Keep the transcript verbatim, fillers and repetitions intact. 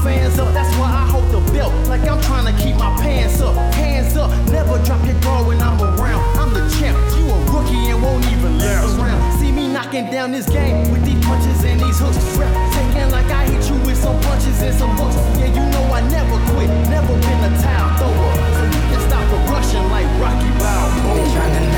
fans up, that's why I hold the belt. Like I'm trying to keep my pants up. Hands up, never drop your guard when I'm around. I'm the champ, you a rookie and won't even last around. See me knocking down this game with these punches and these hooks. Rep taking like I hit you with some punches and some hooks. Yeah, you know I never quit, never been a towel thrower. So you can stop the rushing like Rocky Balboa. They tryna